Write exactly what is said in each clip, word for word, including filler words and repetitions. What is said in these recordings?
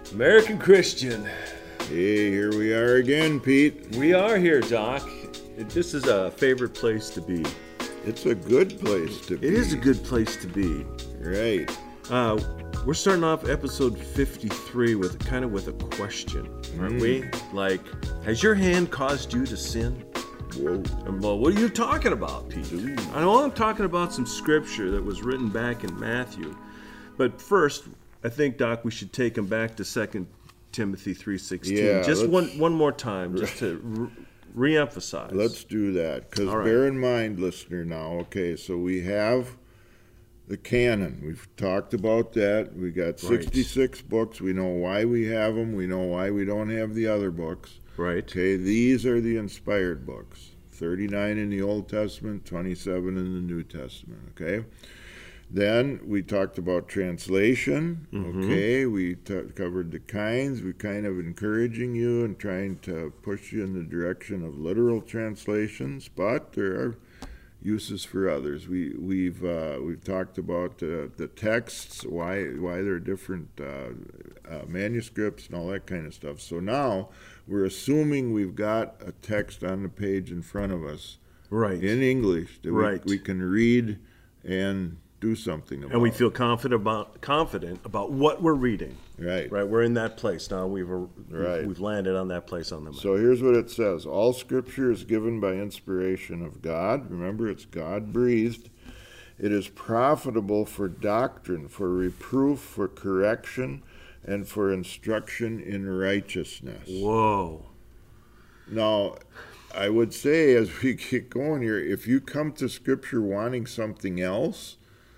American Christian. Hey, here we are again, Pete. We are here, Doc. It, this is a favorite place to be. It's a good place to be. It is a good place to be. Right. Uh, we're starting off episode fifty-three with kind of with a question, aren't mm. we? Like, has your hand caused you to sin? Whoa. Well, what are you talking about, Pete? Ooh. I know I'm talking about some scripture that was written back in Matthew. But first, I think, Doc, we should take him back to Second Timothy three sixteen. Yeah, just one one more time, just to re- re-emphasize. Let's do that. Because right. bear in mind, listener, now, okay, so we have the canon. We've talked about that. We got sixty-six right. books. We know why we have them. We know why we don't have the other books. Right. Okay, these are the inspired books. thirty-nine in the Old Testament, twenty-seven in the New Testament, okay? Then we talked about translation, mm-hmm. okay? We t- covered the kinds. We're kind of encouraging you and trying to push you in the direction of literal translations, but there are uses for others. We, we've uh, we've talked about uh, the texts, why why there are different uh, uh, manuscripts and all that kind of stuff. So now we're assuming we've got a text on the page in front of us, right, in English that right. we, we can read and do something about. And we feel confident about confident about what we're reading. Right. Right. We're in that place now. We've right. we've landed on that place on the map. So here's what it says. All scripture is given by inspiration of God. Remember, it's God-breathed. It is profitable for doctrine, for reproof, for correction, and for instruction in righteousness. Whoa. Now, I would say as we get going here, if you come to scripture wanting something else,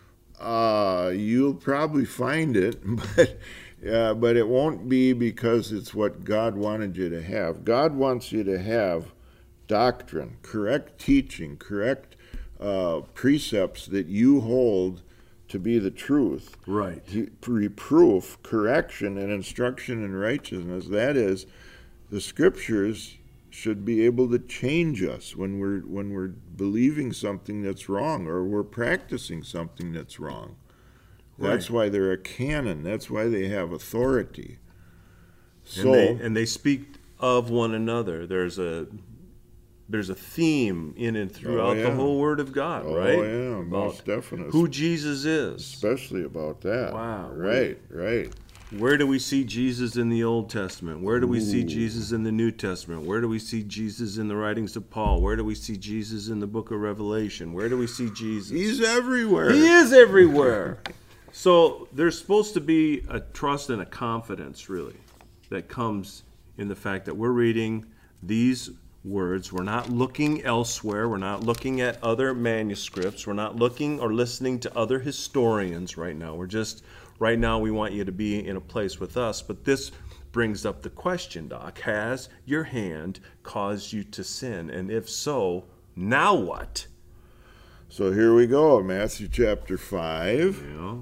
Uh, you'll probably find it, but uh, but it won't be because it's what God wanted you to have. God wants you to have doctrine, correct teaching, correct uh, precepts that you hold to be the truth. Right. He, reproof, correction, and instruction in righteousness. That is, the scriptures should be able to change us when we're when we're believing something that's wrong or we're practicing something that's wrong. That's right. why they're a canon. That's why they have authority. So and they, and they speak of one another. There's a there's a theme in and throughout oh, yeah. the whole Word of God, oh, right? Oh yeah, about most definitely. Who Jesus is, especially about that. Wow. Right, right. Where do we see Jesus in the Old Testament? Where do we Ooh. see Jesus in the New Testament? Where do we see Jesus in the writings of Paul? Where do we see Jesus in the book of Revelation? Where do we see Jesus? He's everywhere. He is everywhere. So there's supposed to be a trust and a confidence, really, that comes in the fact that we're reading these words. We're not looking elsewhere. We're not looking at other manuscripts. We're not looking or listening to other historians right now. We're just... Right now, we want you to be in a place with us, but this brings up the question, Doc. Has your hand caused you to sin? And if so, now what? So here we go, Matthew chapter five, yeah.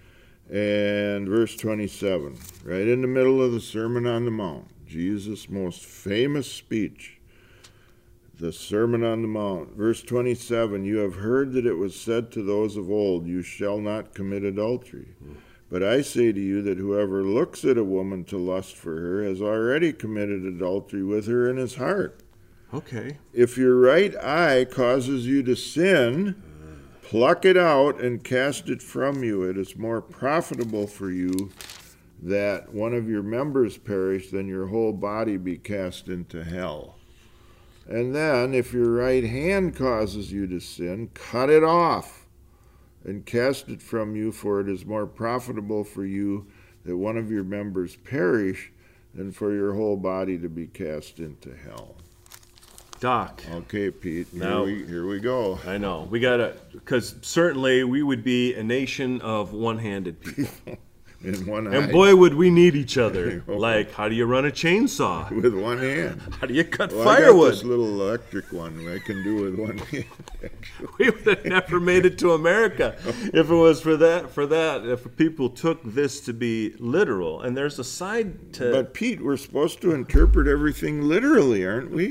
and verse twenty-seven. Right in the middle of the Sermon on the Mount, Jesus' most famous speech, the Sermon on the Mount. Verse twenty-seven, you have heard that it was said to those of old, you shall not commit adultery. Mm. But I say to you that whoever looks at a woman to lust for her has already committed adultery with her in his heart. Okay. If your right eye causes you to sin, pluck it out and cast it from you. It is more profitable for you that one of your members perish than your whole body be cast into hell. And then, if your right hand causes you to sin, cut it off and cast it from you, for it is more profitable for you that one of your members perish than for your whole body to be cast into hell. Doc. Okay, Pete, now, here, we, here we go. I know. We got to, because certainly we would be a nation of one-handed people. In one and eye. boy, would we need each other. Like, how do you run a chainsaw? With one hand. How do you cut well, firewood? I got this little electric one I can do with one hand. We would have never made it to America if it was for that. For that, if people took this to be literal. And there's a side to. But Pete, we're supposed to interpret everything literally, aren't we?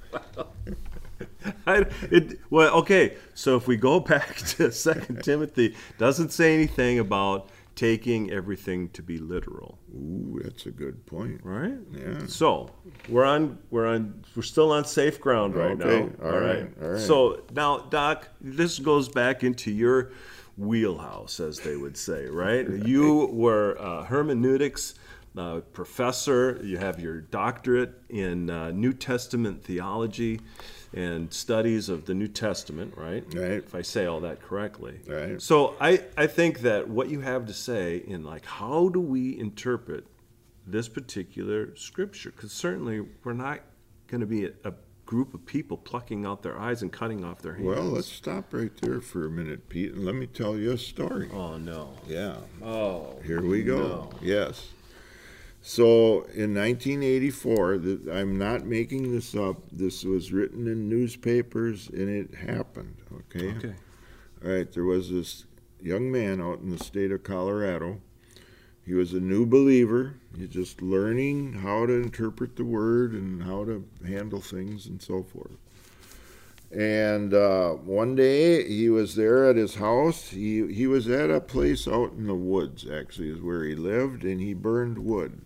I, it, well, okay. So if we go back to Second Timothy, doesn't say anything about taking everything to be literal. Ooh, that's a good point. Right? Yeah. So we're on we're on we're still on safe ground right Okay, now. all right, all right. So now, Doc, this goes back into your wheelhouse, as they would say, right? You were a hermeneutics uh, professor. You have your doctorate in uh, New Testament theology and studies of the New Testament, right? Right. If I say all that correctly. Right. So I, I think that what you have to say in like, how do we interpret this particular scripture? Because certainly we're not going to be a, a group of people plucking out their eyes and cutting off their hands. Well, let's stop right there for a minute, Pete, and let me tell you a story. Oh, no. Yeah. Oh. Here we go. No. Yes. So in nineteen eighty-four, th- I'm not making this up. This was written in newspapers, and it happened. Okay. Okay. All right. There was this young man out in the state of Colorado. He was a new believer. He's just learning how to interpret the word and how to handle things and so forth. And uh, one day he was there at his house. He he was at a place out in the woods, actually, is where he lived, and he burned wood.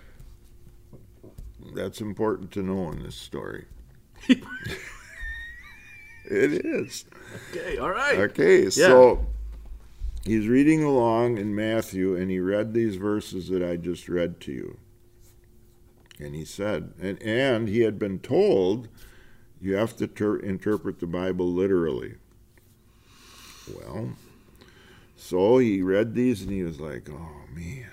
That's important to know in this story. It is. Okay, all right. Okay, Yeah. so he's reading along in Matthew, and he read these verses that I just read to you. And he said, and, and he had been told, you have to ter- interpret the Bible literally. Well, so he read these, and he was like, oh, man.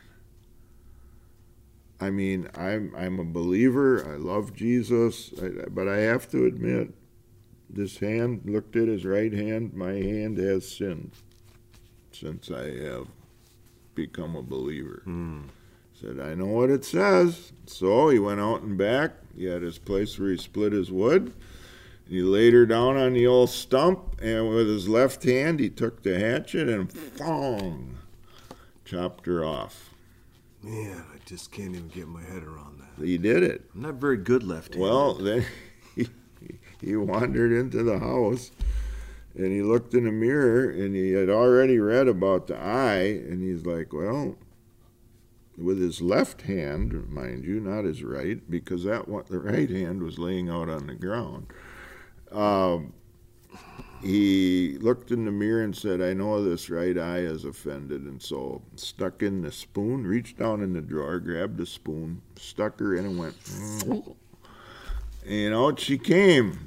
I mean, I'm I'm a believer. I love Jesus, I, but I have to admit, this hand looked at his right hand. My hand has sinned since I have become a believer. Mm. Said, I know what it says. So he went out and back. He had his place where he split his wood. He laid her down on the old stump, and with his left hand, he took the hatchet and fong, chopped her off. Man, I just can't even get my head around that. He did it. I'm not very good left-handed. Well, then he, he wandered into the house, and he looked in the mirror, and he had already read about the eye, and he's like, well, with his left hand, mind you, not his right, because that one, the right hand was laying out on the ground. Um, he looked in the mirror and said, I know this right eye is offended, and so stuck in the spoon, reached down in the drawer, grabbed the spoon, stuck her in, and went, mm. And out she came.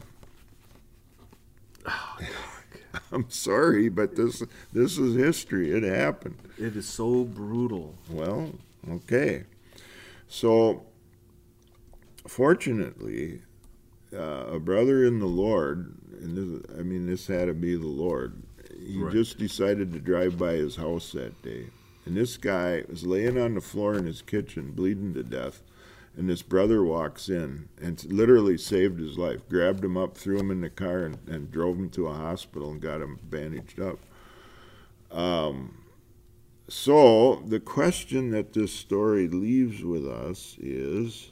Oh, I'm sorry, but this this is history. It happened. it is so brutal. Well, okay. So, fortunately, uh, a brother in the Lord, and this, I mean, this had to be the Lord, he Right. just decided to drive by his house that day. And this guy was laying on the floor in his kitchen, bleeding to death. And this brother walks in and literally saved his life, grabbed him up, threw him in the car, and, and drove him to a hospital and got him bandaged up. Um, so the question that this story leaves with us is,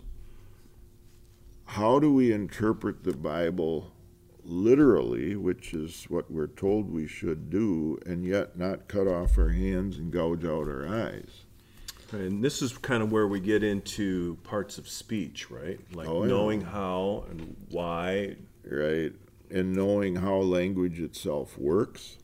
how do we interpret the Bible literally, which is what we're told we should do, and yet not cut off our hands and gouge out our eyes? And this is kind of where we get into parts of speech, right? Like Oh, yeah. knowing how and why. Right, and knowing how language itself works,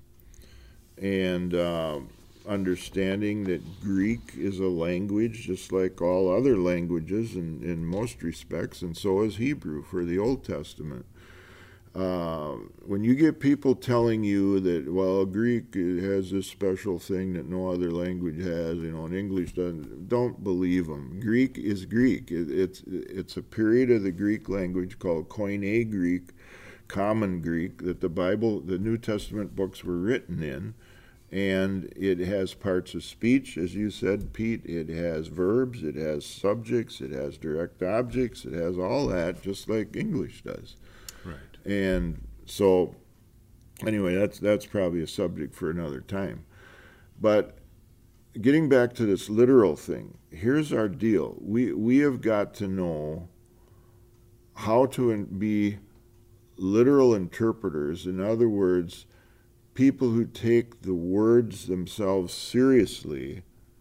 and uh, understanding that Greek is a language just like all other languages in, in most respects, and so is Hebrew for the Old Testament. Uh, when you get people telling you that, well, Greek has this special thing that no other language has, you know, and English doesn't, don't believe them. Greek is Greek. It, it's it's a period of the Greek language called Koine Greek, Common Greek, that the Bible, the New Testament books were written in, and it has parts of speech, as you said, Pete. It has verbs, it has subjects, it has direct objects, it has all that, just like English does. Right. And so, anyway, that's that's probably a subject for another time. But getting back to this literal thing, here's our deal. We we have got to know how to in- be literal interpreters. In other words, people who take the words themselves seriously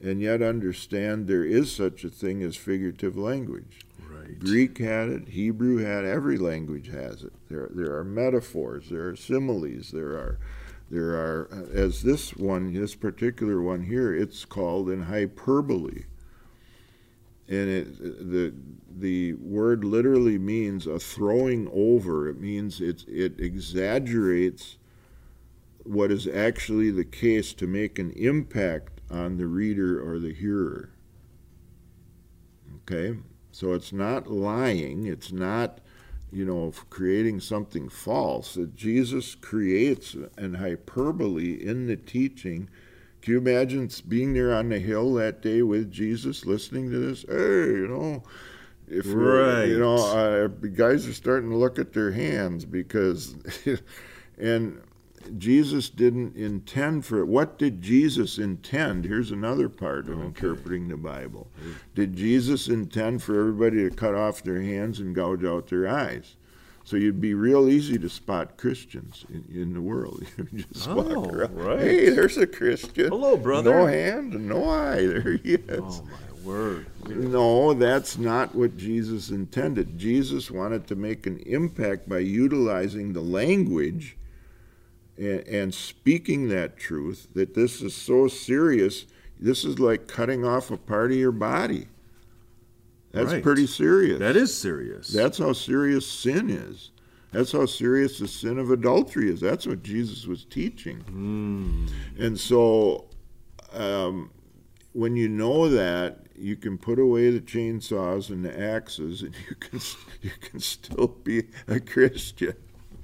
and yet understand there is such a thing as figurative language. Right. Greek had it, Hebrew had it, every language has it. There, there are metaphors, there are similes, there are, there are, as this one, this particular one here, it's called an hyperbole. And it, the, the word literally means a throwing over. It means it's, it exaggerates what is actually the case to make an impact on the reader or the hearer. Okay? So it's not lying, it's not, you know, creating something false. That Jesus creates an hyperbole in the teaching. Can you imagine being there on the hill that day with Jesus, listening to this? Hey, you know, if right. you know, uh, guys are starting to look at their hands because, and Jesus didn't intend for it. What did Jesus intend? Here's another part of okay. interpreting the Bible. Did Jesus intend for everybody to cut off their hands and gouge out their eyes? So you'd be real easy to spot Christians in, in the world. You just oh, walk around. Right. Hey, there's a Christian. Hello, brother. No hand and no eye. There he is. Oh, my word. No, that's not what Jesus intended. Jesus wanted to make an impact by utilizing the language and, and speaking that truth, that this is so serious. This is like cutting off a part of your body. That's right. pretty serious. That is serious. That's how serious sin is. That's how serious the sin of adultery is. That's what Jesus was teaching. Mm. And so um, when you know that, you can put away the chainsaws and the axes, and you can you can still be a Christian.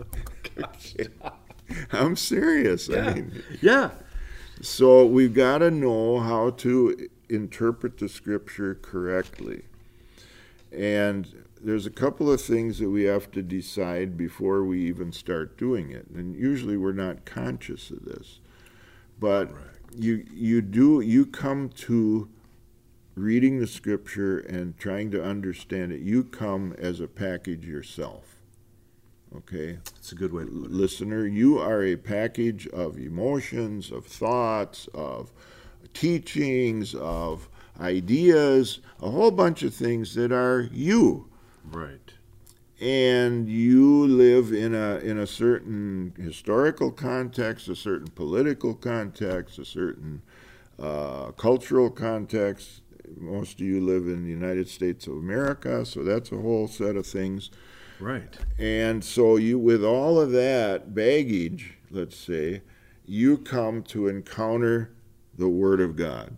I'm serious. Yeah. I mean, yeah. So we've got to know how to interpret the Scripture correctly. And there's a couple of things that we have to decide before we even start doing it. And usually we're not conscious of this. But right. you you do you come to reading the Scripture and trying to understand it. You come as a package yourself. Okay? That's a good way to put it. Listener, you are a package of emotions, of thoughts, of teachings, of ideas, a whole bunch of things that are you. Right. And you live in a in a certain historical context, a certain political context, a certain uh, cultural context. Most of you live in the United States of America, so that's a whole set of things. Right. And so you, with all of that baggage, let's say, you come to encounter the Word of God.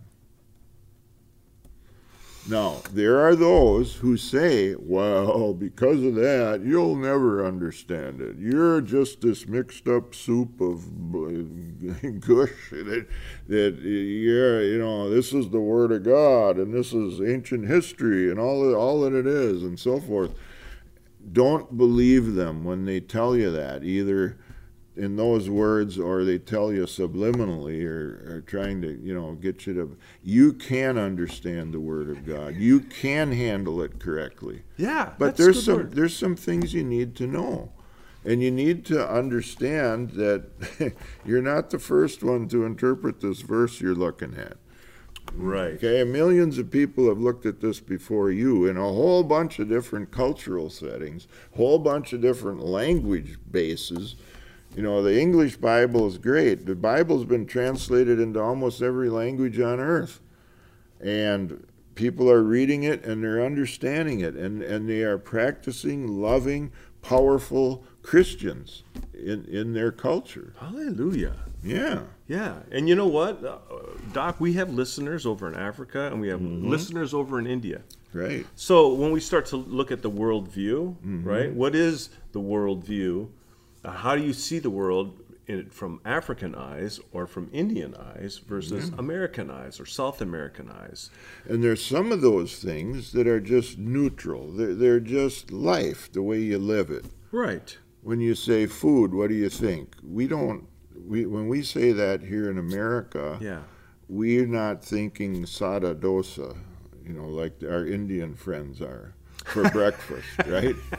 Now, there are those who say, well, because of that, you'll never understand it. You're just this mixed up soup of gush that, that you're, you know, this is the Word of God, and this is ancient history, and all that, all that it is, and so forth. Don't believe them when they tell you that, either in those words or they tell you subliminally or, or trying to, you know, get you to. You can understand the Word of God. You can handle it correctly. Yeah, but that's a there's good some word. there's some things you need to know, and you need to understand that you're not the first one to interpret this verse you're looking at. Right. Okay, millions of people have looked at this before you in a whole bunch of different cultural settings, whole bunch of different language bases. You know, the English Bible is great. The Bible's been translated into almost every language on earth. And people are reading it and they're understanding it. And, and they are practicing loving, powerful Christians in, in their culture. Hallelujah. Yeah. Yeah. And you know what, uh, Doc, we have listeners over in Africa and we have mm-hmm. listeners over in India. Right. So when we start to look at the worldview, Mm-hmm. right, what is the worldview? Uh, how do you see the world in, from African eyes or from Indian eyes versus Yeah. American eyes or South American eyes? And there's some of those things that are just neutral. They're, they're just life, the way you live it. Right. When you say food, what do you think? We don't, we, when we say that here in America, Yeah. we're not thinking sada dosa, you know, like our Indian friends are for breakfast, right?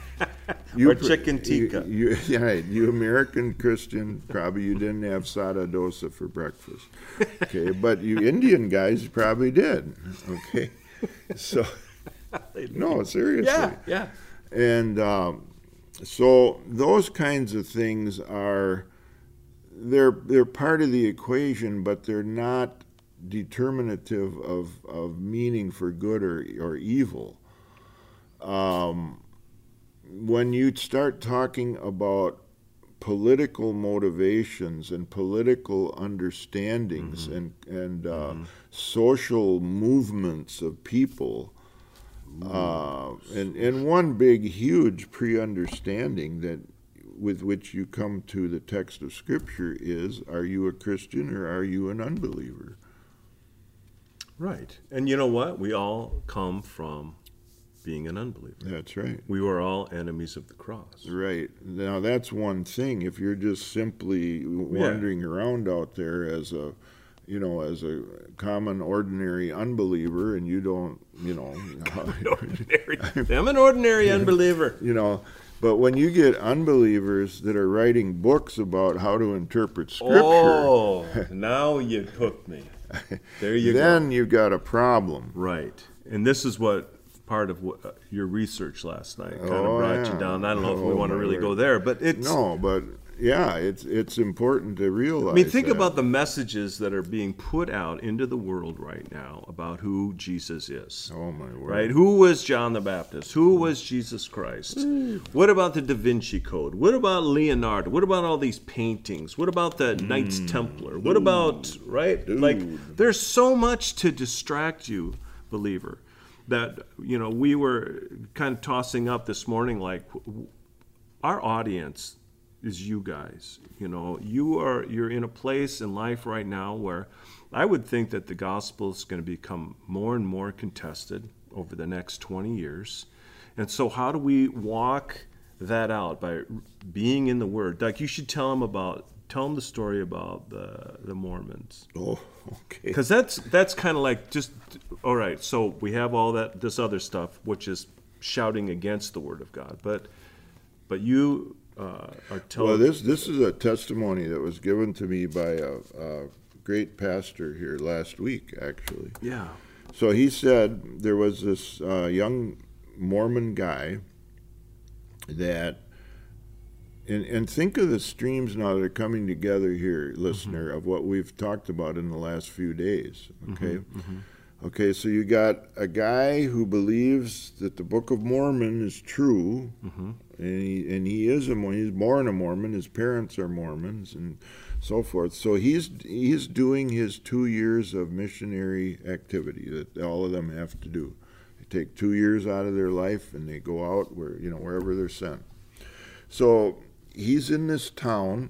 You, Or chicken tikka. You, you, yeah, right, you American Christian, probably you didn't have sada dosa for breakfast. Okay, but you Indian guys probably did. Okay, so no, seriously. Yeah, yeah. And um, so those kinds of things are they're they're part of the equation, but they're not determinative of of meaning for good or or evil. Um, when you start talking about political motivations and political understandings Mm-hmm. and and uh, Mm-hmm. social movements of people, uh, and and one big huge pre-understanding that with which you come to the text of Scripture is: are you a Christian or are you an unbeliever? Right. And you know what? We all come from being an unbeliever. That's right. We were all enemies of the cross. Right. Now that's one thing. If you're just simply wandering around out there as a, you know, as a common, ordinary unbeliever, and you don't, you know, Ordinary. I'm an ordinary unbeliever. you know, but when you get unbelievers that are writing books about how to interpret Scripture, Oh, now you hooked me. There you then go. you've got a problem. Right. And this is what part of what, uh, your research last night kind Oh, of brought yeah. you down. I don't know if we Oh, want to my really word. go there, but it's. No, but yeah, it's it's important to realize. I mean, think that. about the messages that are being put out into the world right now about who Jesus is. Oh my word! Right? Who was John the Baptist? Who was Jesus Christ? What about the Da Vinci Code? What about Leonardo? What about all these paintings? What about the Knights Templar? What about, right? Like, there's so much to distract you, believer, that, you know, we were kind of tossing up this morning, like, our audience is you guys. You know, you are you're in a place in life right now where I would think that the gospel is going to become more and more contested over the next twenty years. And so how do we walk that out? By being in the Word. Like, you should tell them about tell them the story about the the Mormons. Oh, okay. Because that's that's kind of like just, all right, so we have all that this other stuff, which is shouting against the Word of God. But but you uh, are telling... Well, this this is a testimony that was given to me by a, a great pastor here last week, actually. Yeah. So he said there was this uh, young Mormon guy that, and, and think of the streams now that are coming together here, listener, mm-hmm. of what we've talked about in the last few days, okay? Mm-hmm, mm-hmm. Okay, so you got a guy who believes that the Book of Mormon is true, mm-hmm. and he and he is a Mormon. He's born a Mormon. His parents are Mormons, and so forth. So he's he's doing his two years of missionary activity that all of them have to do. They take two years out of their life, and they go out where you know wherever they're sent. So he's in this town,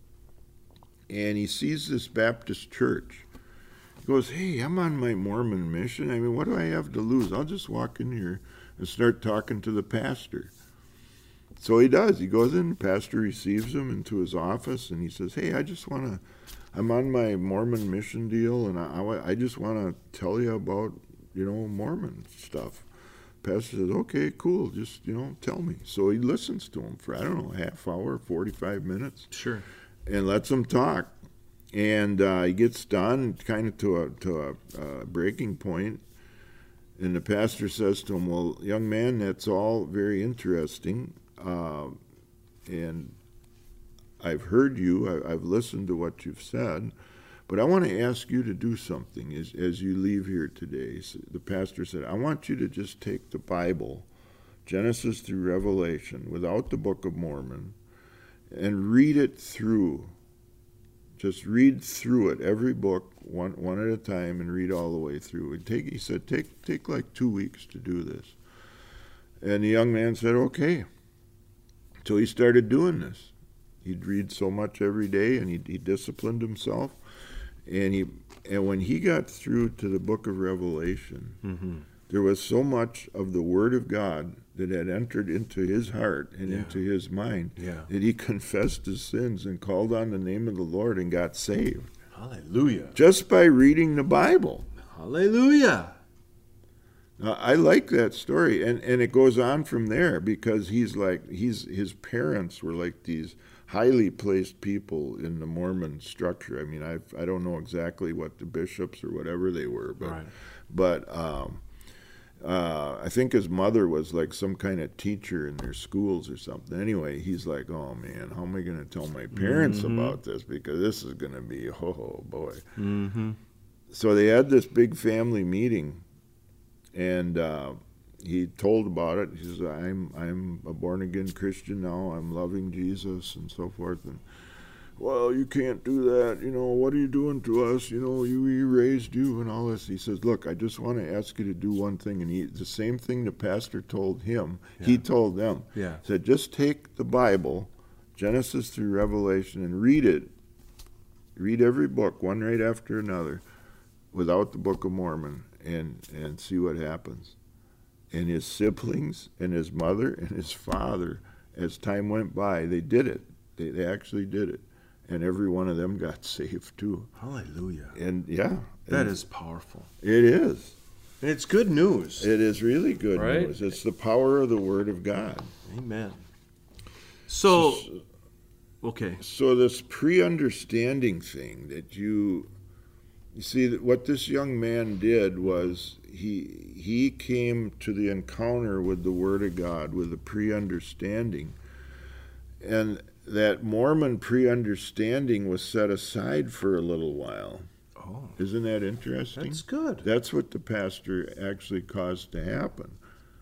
and he sees this Baptist church. He goes, hey, I'm on my Mormon mission. I mean, what do I have to lose? I'll just walk in here and start talking to the pastor. So he does. He goes in, the pastor receives him into his office, and he says, hey, I just want to, I'm on my Mormon mission deal, and I, I just want to tell you about, you know, Mormon stuff. Pastor says, okay, cool, just, you know, tell me. So he listens to him for, I don't know, a half hour, forty-five minutes. Sure. And lets him talk. And uh, he gets done kind of to a to a uh, breaking point, and the pastor says to him, well, young man, that's all very interesting, uh, and I've heard you, I, I've listened to what you've said, but I want to ask you to do something as, as you leave here today. So the pastor said, I want you to just take the Bible, Genesis through Revelation, without the Book of Mormon, and read it through. Just read through it, every book, one one at a time, and read all the way through. And take, he said, take take like two weeks to do this. And the young man said, okay. So he started doing this. He'd read so much every day, and he, he disciplined himself. And he and when he got through to the book of Revelation, mm-hmm. there was so much of the Word of God that had entered into his heart and yeah. into his mind yeah. that he confessed his sins and called on the name of the Lord and got saved. Hallelujah. Just by reading the Bible. Hallelujah. Uh, I like that story, and and it goes on from there because he's like he's his parents were like these highly placed people in the Mormon structure. I mean, I I don't know exactly what the bishops or whatever they were, but Right. but um, uh, I think his mother was like some kind of teacher in their schools or something. Anyway, he's like, oh man, how am I going to tell my parents Mm-hmm. about this? Because this is going to be, oh boy. Mm-hmm. So they had this big family meeting, and uh, he told about it. He says, I'm, I'm a born-again Christian now. I'm loving Jesus and so forth. And, well, you can't do that. You know, what are you doing to us? You know, you, we raised you and all this. He says, look, I just want to ask you to do one thing. And he, the same thing the pastor told him, he Yeah. told them. Yeah. He said, just take the Bible, Genesis through Revelation, and read it. Read every book, one right after another, without the Book of Mormon, and, and see what happens. And his siblings and his mother and his father, as time went by, they did it. They, they actually did it. And every one of them got saved too. Hallelujah. And yeah, That and is powerful. it is. And it's good news. It is really good Right? news. It's the power of the Word of God. Amen. So, okay. So this pre-understanding thing that you, you see that what this young man did was he he came to the encounter with the Word of God with a pre-understanding, and that Mormon pre-understanding was set aside for a little while. Oh, Isn't that interesting? that's good. That's what the pastor actually caused to happen.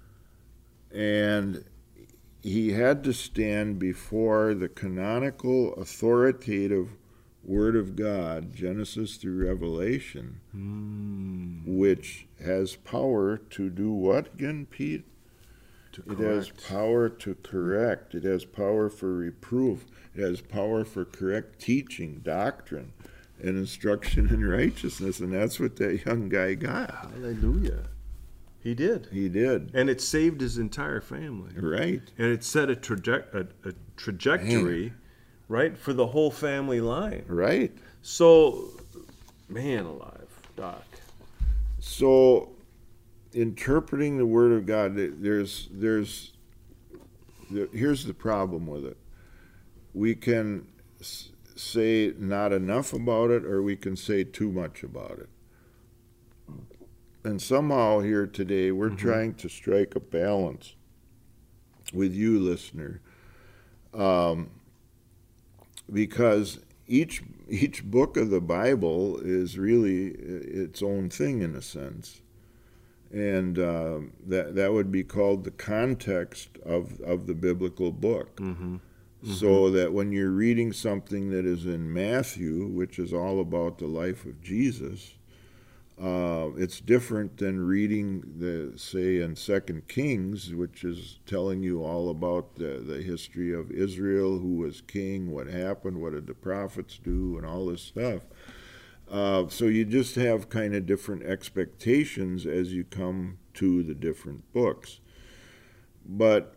And he had to stand before the canonical, authoritative Word of God, Genesis through Revelation, Mm, which has power to do what again, Pete? to It has correct. power to correct. It has power for reproof. It has power for correct teaching, doctrine, and instruction in righteousness. And that's what that young guy got. Hallelujah. He did. He did. And it saved his entire family. Right. And it set a, traje- a, a trajectory, right, for the whole family line. Right. So, man alive, Doc. So, interpreting the Word of God, there's, there's, there, here's the problem with it. We can s- say not enough about it, or we can say too much about it. And somehow here today, we're Mhm. trying to strike a balance with you, listener, um, because each each book of the Bible is really its own thing in a sense. And uh, that that would be called the context of, of the biblical book. Mm-hmm. So that when you're reading something that is in Matthew, which is all about the life of Jesus, uh, it's different than reading the say in Second Kings, which is telling you all about the, the history of Israel, who was king, what happened, what did the prophets do, and all this stuff. Uh, so you just have kind of different expectations as you come to the different books. But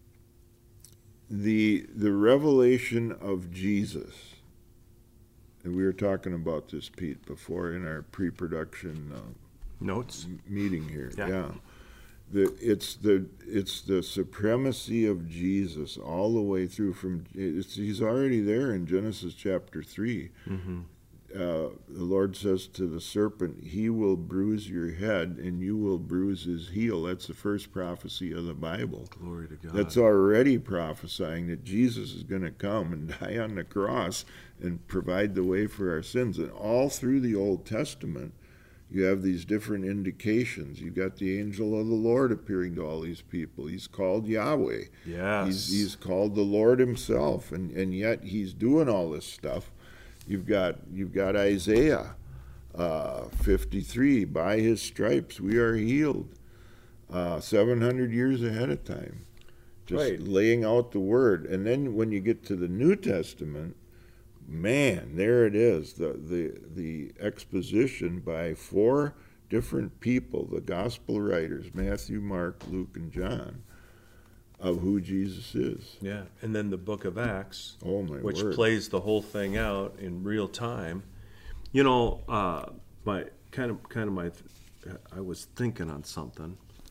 the the revelation of Jesus, and we were talking about this, Pete, before in our pre-production uh, Notes? m- meeting here. Yeah. Yeah. The, it's the it's the supremacy of Jesus all the way through. From it's, he's already there in Genesis chapter three. Mm-hmm. Uh, the Lord says to the serpent, he will bruise your head and you will bruise his heel. That's the first prophecy of the Bible. Glory to God. That's already prophesying that Jesus is going to come and die on the cross and provide the way for our sins. And all through the Old Testament, you have these different indications. You've got the angel of the Lord appearing to all these people. He's called Yahweh. Yes. He's, he's called the Lord himself, and, and yet he's doing all this stuff. You've got you've got Isaiah uh, fifty-three. By his stripes we are healed. Uh, seven hundred years ahead of time, just Right. laying out the word. And then when you get to the New Testament, man, there it is. The the the exposition by four different people, the gospel writers, Matthew, Mark, Luke, and John, of who Jesus is. Yeah. And then the book of Acts, Oh my which word! plays the whole thing out in real time. You know, uh, my kind of kind of my, I was thinking on something.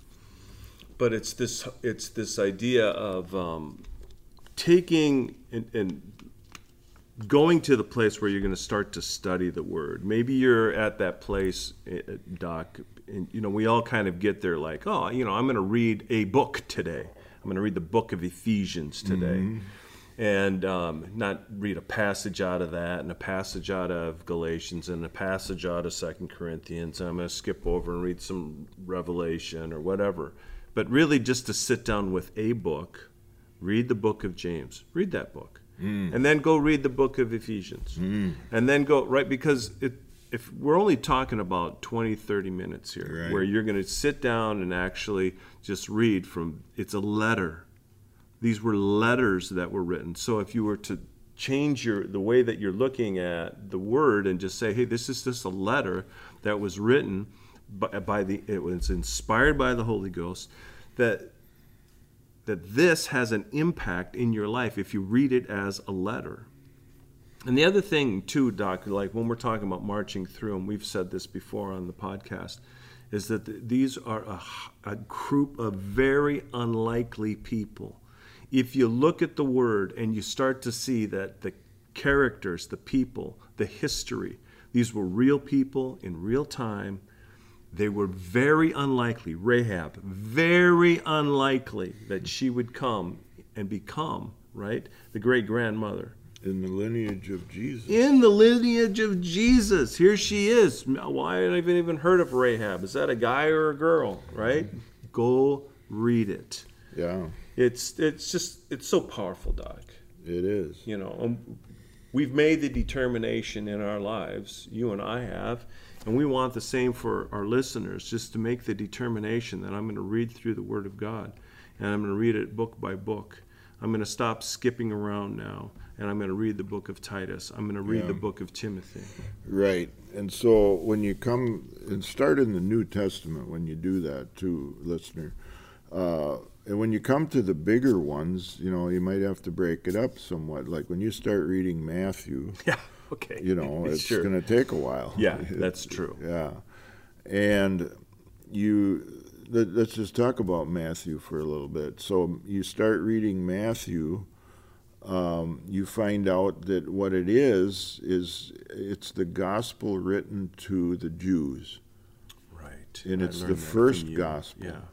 but it's this it's this idea of um, taking and, and going to the place where you're going to start to study the Word. Maybe you're at that place, Doc, and you know we all kind of get there like, oh, you know, I'm going to read a book today. I'm going to read the book of Ephesians today. Mm-hmm. And um, not read a passage out of that and a passage out of Galatians and a passage out of Second Corinthians. And I'm going to skip over and read some Revelation or whatever. But really just to sit down with a book, read the book of James. Read that book. Mm. And then go read the book of Ephesians. Mm. And then go, right, because it, if we're only talking about twenty, thirty minutes here, right, where you're going to sit down and actually just read from, it's a letter. These were letters that were written. So if you were to change your the way that you're looking at the Word and just say, hey, this is just a letter that was written by, by the, it was inspired by the Holy Ghost, that that this has an impact in your life if you read it as a letter. And the other thing too, Doc, like when we're talking about marching through, and we've said this before on the podcast, is that th- these are a, a group of very unlikely people. If you look at the Word and you start to see that the characters, the people, the history, these were real people in real time, they were very unlikely. Rahab, very unlikely that she would come and become, right, the great-grandmother. In the lineage of Jesus. In the lineage of Jesus. Here she is. Why haven't I even, even heard of Rahab? Is that a guy or a girl, right? Go read it. Yeah. It's it's just, it's so powerful, Doc. It is. You know, um, we've made the determination in our lives, you and I have, and we want the same for our listeners, just to make the determination that I'm going to read through the Word of God, and I'm going to read it book by book. I'm going to stop skipping around now, and I'm going to read the book of Titus. I'm going to read yeah. the book of Timothy. Right. And so when you come and start in the New Testament, when you do that too, listener, uh, and when you come to the bigger ones, you know, you might have to break it up somewhat. Like when you start reading Matthew, yeah, okay, you know, it's sure. going to take a while. Yeah, that's true. Yeah. And you, let's just talk about Matthew for a little bit. So you start reading Matthew, um, you find out that what it is, is it's the gospel written to the Jews. Right. And I it's the first gospel. Yeah.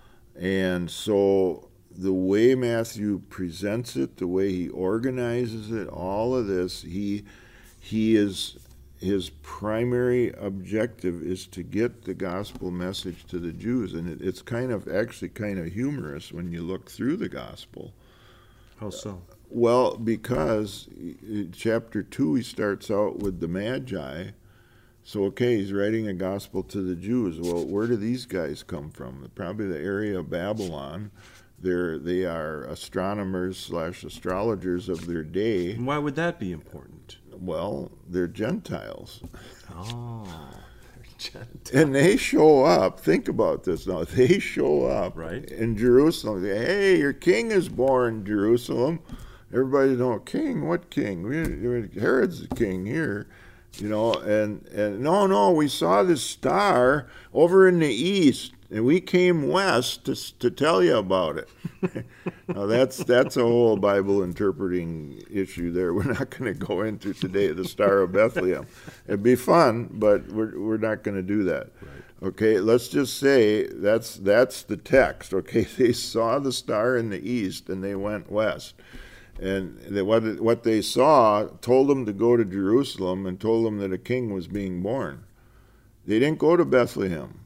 And so the way Matthew presents it, the way he organizes it, all of this, he he is his primary objective is to get the gospel message to the Jews. And it, it's kind of actually kind of humorous when you look through the gospel. How so? Well, because in chapter two he starts out with the Magi. So, okay, he's writing a gospel to the Jews. Well, where do these guys come from? Probably the area of Babylon. They're, they are astronomers slash astrologers of their day. And why would that be important? Well, they're Gentiles. Oh, they're Gentiles. And they show up. Think about this now. They show up right. in Jerusalem. They say, hey, your king is born, Jerusalem. Everybody know, king? What king? We, Herod's the king here. You know, and, and no, no, we saw this star over in the east, and we came west to to tell you about it. Now, that's that's a whole Bible interpreting issue there. We're not going to go into today, the Star of Bethlehem. It'd be fun, but we're we're not going to do that. Right. Okay, let's just say that's that's the text. Okay, they saw the star in the east, and they went west. And they, what, what they saw told them to go to Jerusalem and told them that a king was being born. They didn't go to Bethlehem.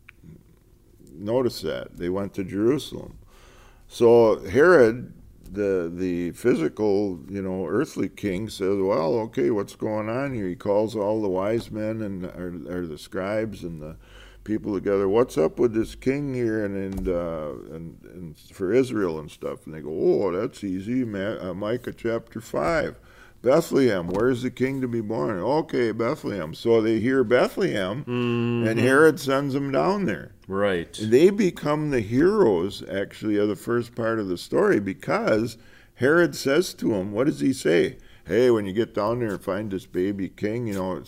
Notice that. They went to Jerusalem. So Herod, the the physical, you know, earthly king, says, well, okay, what's going on here? He calls all the wise men and or, or the scribes and the people together. What's up with this king here and and, uh, and and for Israel and stuff? And they go, oh, that's easy. Ma- uh, Micah chapter five, Bethlehem. Where's the king to be born? Okay, Bethlehem. So they hear Bethlehem, mm-hmm. and Herod sends them down there. Right. And they become the heroes, actually, of the first part of the story because Herod says to them, what does he say? Hey, when you get down there and find this baby king, you know, it's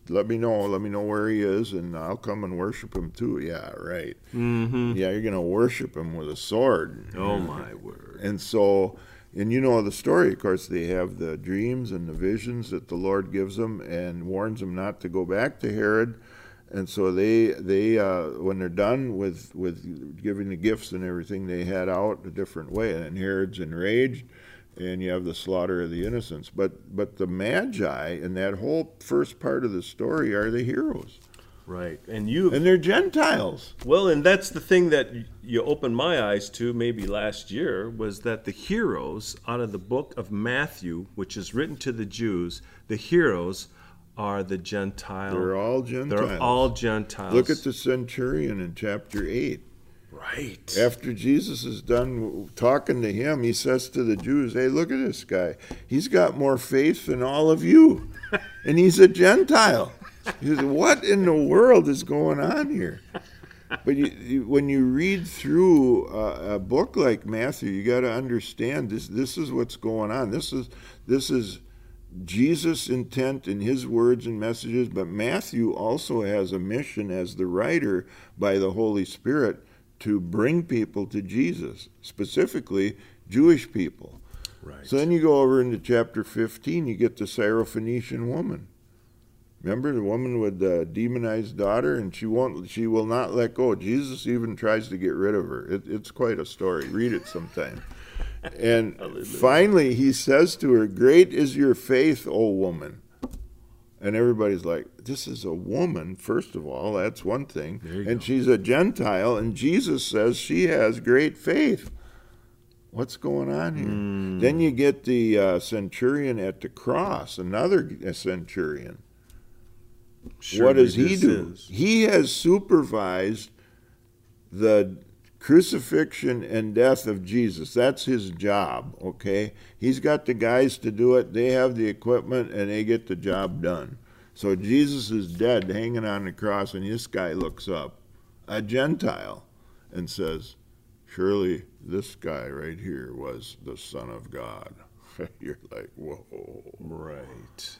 let me know. Let me know where he is, and I'll come and worship him too. Yeah, right. Mm-hmm. Yeah, you're going to worship him with a sword. Oh, my word. And so, and you know the story, of course, they have the dreams and the visions that the Lord gives them and warns them not to go back to Herod. And so they, they uh, when they're done with, with giving the gifts and everything, they head out a different way. And Herod's enraged, and you have the slaughter of the innocents. But, but the Magi in that whole first part of the story are the heroes. Right. And you And they're Gentiles. Well, and that's the thing that you opened my eyes to maybe last year, was that the heroes out of the book of Matthew, which is written to the Jews, the heroes are the Gentiles. They're all Gentiles. They're all Gentiles. Look at the centurion in chapter eight. Right. After Jesus is done talking to him, he says to the Jews, hey, look at this guy. He's got more faith than all of you, and he's a Gentile. He says, what in the world is going on here? But you, you, when you read through a, a book like Matthew, you got to understand this. This is what's going on. This is this is Jesus' intent in his words and messages. But Matthew also has a mission as the writer by the Holy Spirit to bring people to Jesus, specifically Jewish people. Right. So then you go over into chapter fifteen. You get the Syrophoenician woman. Remember the woman with the demonized daughter, and she won't, she will not let go. Jesus even tries to get rid of her. It, it's quite a story. Read it sometime. And finally, he says to her, "Great is your faith, O woman." And everybody's like, "This is a woman. First of all, that's one thing, and go. she's a Gentile." And Jesus says she has great faith. What's going on here? Mm. Then you get the uh, centurion at the cross, another centurion. Surely what does he do? Is. He has supervised the crucifixion and death of Jesus. That's his job, okay? He's got the guys to do it. They have the equipment, and they get the job done. So Jesus is dead, hanging on the cross, and this guy looks up, a Gentile, and says, surely this guy right here was the Son of God. You're like, whoa. Right.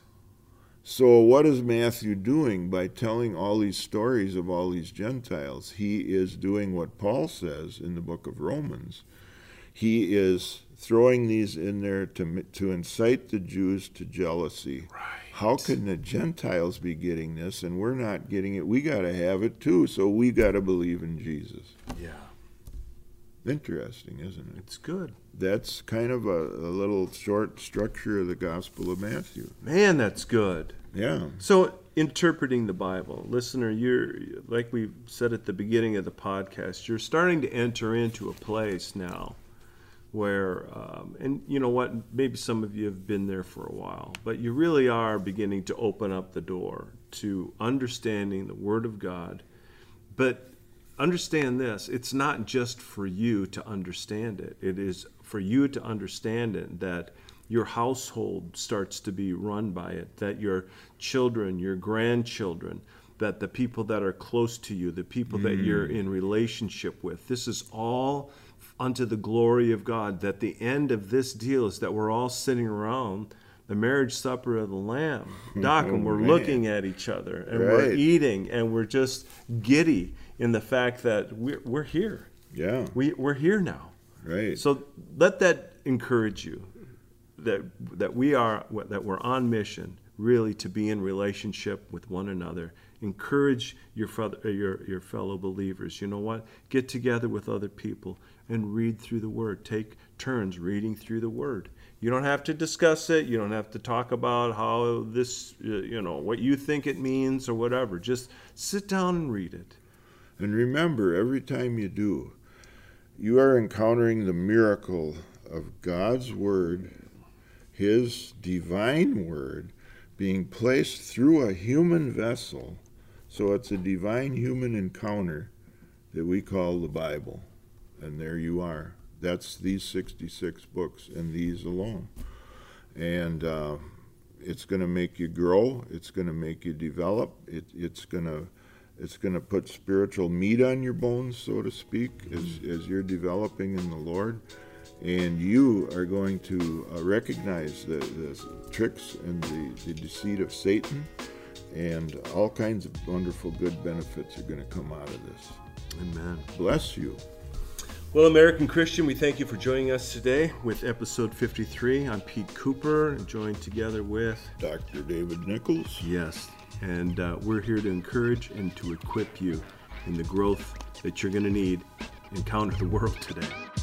So what is Matthew doing by telling all these stories of all these Gentiles? He is doing what Paul says in the book of Romans. He is throwing these in there to to incite the Jews to jealousy. Right. How can the Gentiles be getting this and we're not getting it? We got to have it too, so we got to believe in Jesus. Yeah. Interesting, isn't it? It's good. That's kind of a, a little short structure of the Gospel of Matthew. Man, that's good. Yeah. So, interpreting the Bible, listener, you're, like we said at the beginning of the podcast, you're starting to enter into a place now where, um, and you know what, maybe some of you have been there for a while, but you really are beginning to open up the door to understanding the Word of God. But understand this, it's not just for you to understand it. It is for you to understand it, that your household starts to be run by it, that your children, your grandchildren, that the people that are close to you, the people mm. that you're in relationship with, this is all unto the glory of God, that the end of this deal is that we're all sitting around the marriage supper of the Lamb, Doc, and we're man. looking at each other, and right. we're eating, and we're just giddy in the fact that we're, we're here. Yeah. We, we're here now. Right. So let that encourage you, that that we are, that we're on mission, really, to be in relationship with one another. Encourage your your your fellow believers. You know what? Get together with other people and read through the Word. Take turns reading through the Word. You don't have to discuss it. You don't have to talk about how this, you know, what you think it means or whatever. Just sit down and read it. And remember, every time you do, you are encountering the miracle of God's Word, His divine Word, being placed through a human vessel. So it's a divine human encounter that we call the Bible. And there you are. That's these sixty-six books and these alone. And uh, it's going to make you grow. It's going to make you develop. It, it's going to it's going to put spiritual meat on your bones, so to speak, as, as you're developing in the Lord. And you are going to uh, recognize the, the tricks and the, the deceit of Satan, and all kinds of wonderful good benefits are going to come out of this. Amen. Bless you. Well, American Christian, we thank you for joining us today with episode fifty-three. I'm Pete Cooper, and joined together with Doctor David Nichols. Yes, and uh, we're here to encourage and to equip you in the growth that you're going to need encounter the world today.